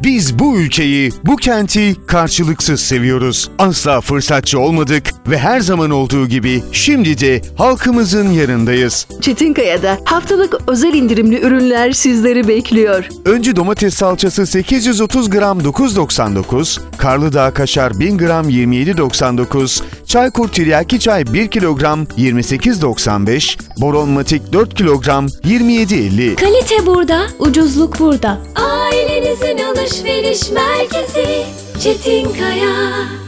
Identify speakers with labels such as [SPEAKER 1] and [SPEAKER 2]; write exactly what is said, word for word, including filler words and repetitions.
[SPEAKER 1] Biz bu ülkeyi, bu kenti karşılıksız seviyoruz. Asla fırsatçı olmadık ve her zaman olduğu gibi şimdi de halkımızın yanındayız.
[SPEAKER 2] Çetinkaya'da haftalık özel indirimli ürünler sizleri bekliyor.
[SPEAKER 1] Öncü domates salçası sekiz yüz otuz gram dokuz doksan dokuz, Karlıdağ kaşar bin gram yirmi yedi doksan dokuz, Çaykur tiryaki çay bir kilogram yirmi sekiz doksan beş, Boronmatik dört kilogram yirmi yedi elli.
[SPEAKER 3] Kalite burada, ucuzluk burada. Ailenizin alışveriş merkezi Çetinkaya.